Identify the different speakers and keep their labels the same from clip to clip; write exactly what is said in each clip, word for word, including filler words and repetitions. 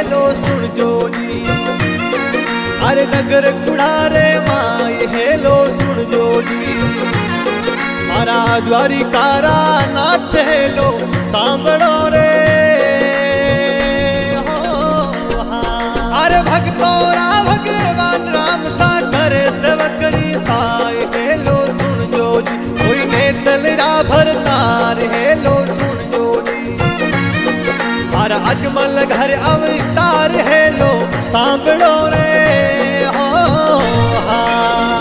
Speaker 1: Hello सुन जो जी। अरे नगर कुड़ारे माई hello सुन जो जी। मारा द्वारिकारा नाथ हेलो सांभळो रे हो हाँ। अरे भक्तोरा भगवान राम सा करे सेवकरी साई हेलो सुन जो जी। कोई ने तलरा भरतार हेलो सुन जो जी। अरे अजमल घर अवतार हेलो सांभळो रे हो हाँ।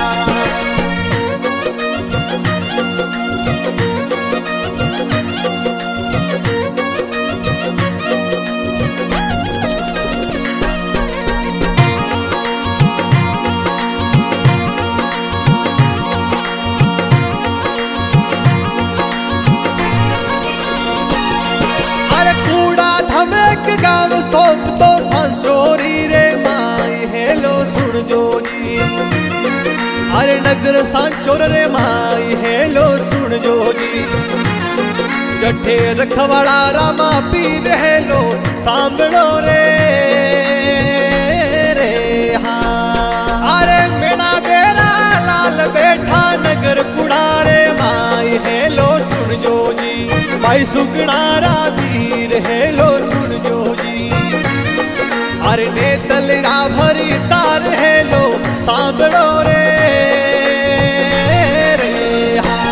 Speaker 1: एक गाँव सोप तो सांचोरी रे माई हेलो सुन जो जी। अरे नगर सांचोर रे माई हेलो सुन जो जी। जठे रखवाड़ा रामा पीर हेलो सांभळो रे रे हाँ। अरे मेरा देरा लाल बैठा नगर कुड़ारे माई हेलो सुन जो जी। भाई सुगणारा वीर हेलो सुन जो जी। अरे ने तलरा भरी तार हेलो सांभळो रे रे हाँ।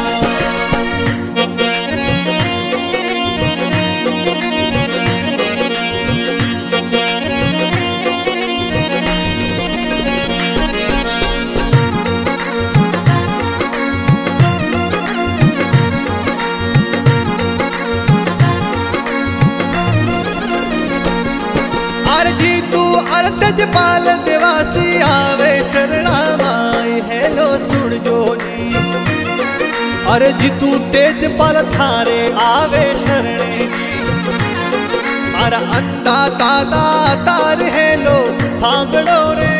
Speaker 1: जी तू अर्तज पाल देवासी आवे शरणा माई हेलो सुन जो जी। अरे जी तू तेज पाल थारे आवे शरणे जी। अरे अंदा दादा तार हेलो सांभळो रे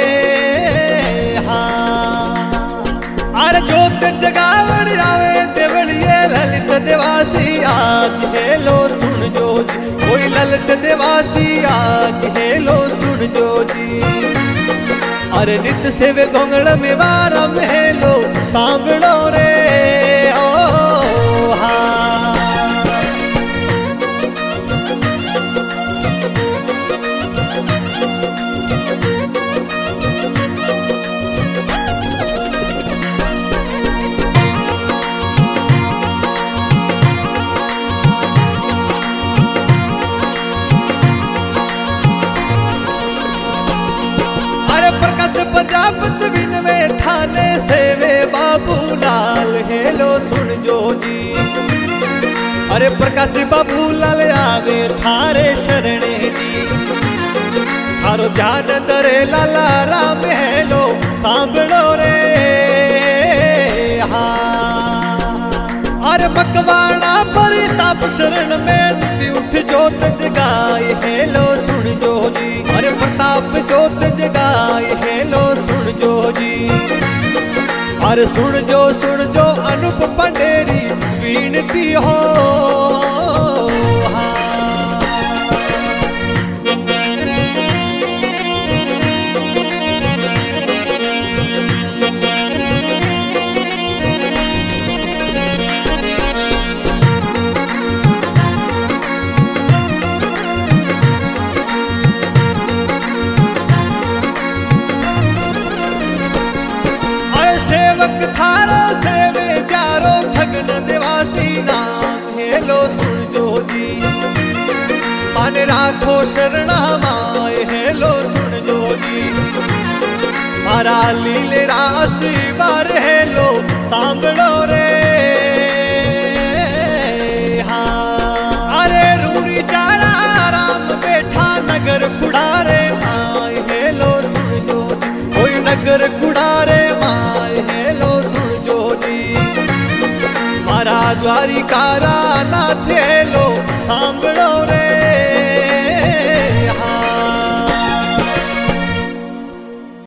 Speaker 1: हाँ। अरे जोत जगावण आवे देवलिए ललित देवासी आज हेलो सुन जो जी। कोई ललित देवासी आज हेलो सुन जो जी। अरे नित सेवे गोंगड़ में वारम हेलो सांभळो रे ओ हाँ। प्रकाश प्रजापत बिन में थाने सेवे बाबू लाल हेलो सुन जो जी। अरे प्रकाश बाबू लाल आवे थारे शरणे जी। थारो ध्यान दरे लाला राम हेलो सांभळो रे हाँ। अरे मकवाड़ा पर ताप शरण में उठ जोत जगाए हेलो सुन जो जी। अरे प्रताप जोत जगाए हेलो सुन जो जी। अरे सुन जो सुन जो अनुप पंडेरी विनती हो हाँ। सेवक थारो सेवे चारो छगन निवासी नाम हेलो सुन जो जी। मन राखो शरणा माए हेलो सुन जो जी। मारा लीले रासी बार हेलो सांभळो रे हाँ। अरे रूड़ी चारा राम बैठा नगर कुड़ारे माए हेलो सुन जो जी। कोई नगर कुड़ारे माए हेलो सुन जो जी। मारा द्वारिकारा नाथ हेलो सांभळो रे।